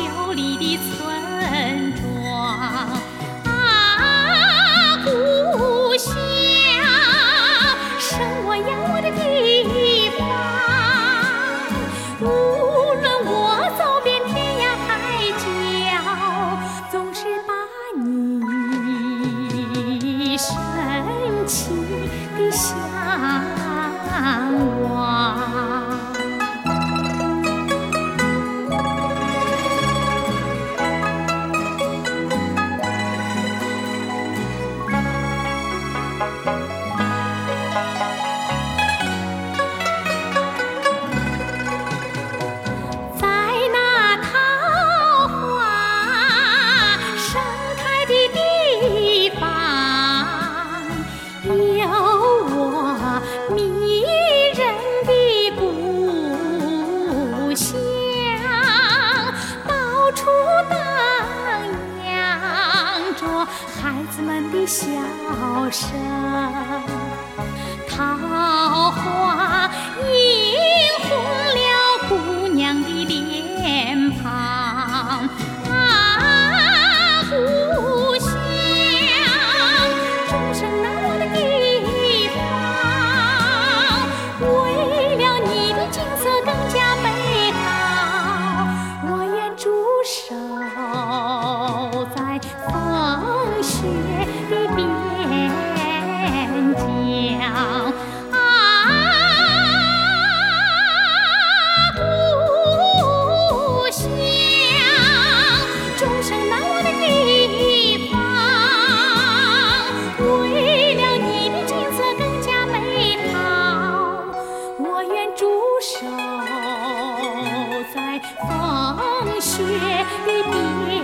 秀丽的村庄。故乡是我仰望的地方，无论我走遍天涯海角，总是把你深情地向往。孩子们的笑声，桃花映红了姑娘的脸庞。故乡，终生难忘的地方，为了你的景色更加美好，我愿驻守在风雪的边疆。故乡，终生难忘的地方，为了你的景色更加美好，我愿驻守在风雪的边